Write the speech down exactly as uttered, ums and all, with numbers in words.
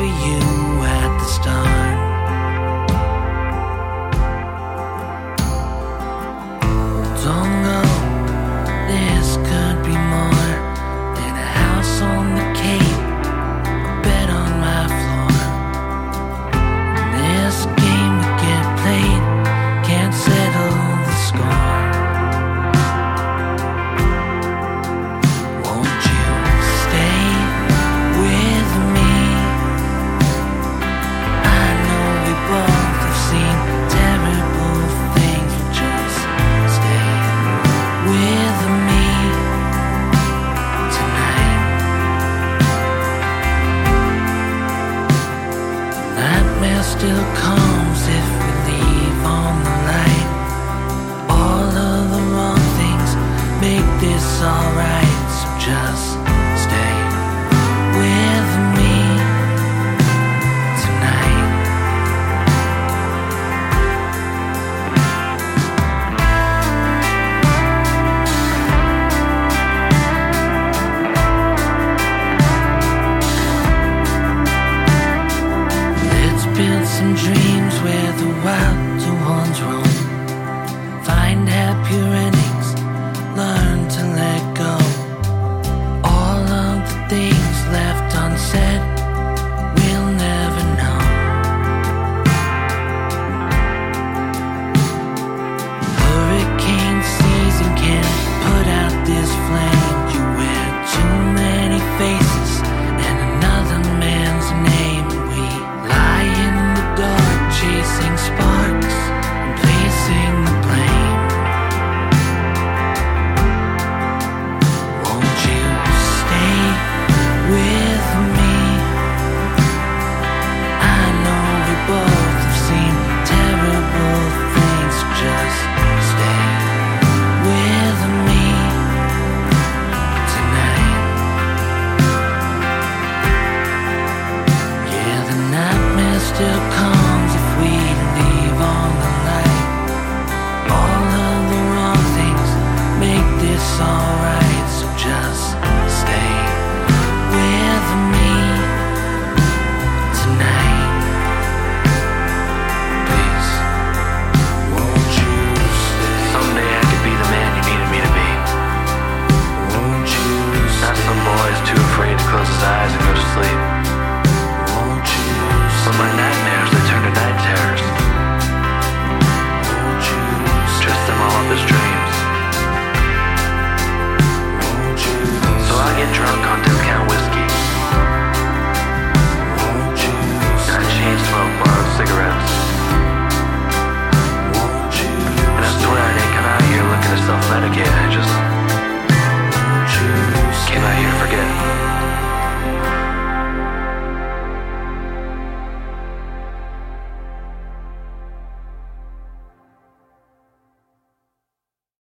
for you at the start. Don't go, this could be more than a house on the Cape, a bed on my floor. This game we get played can't settle the score. Won't you stay with me? I know we both have seen terrible things, but just stay with me tonight. Nightmare still comes if we leave on the light. All of the wrong things make this alright, so just stay with me tonight. Let's build some dreams where the wilder ones roam. Find happier endings, learn to let go. All of the things left unsaid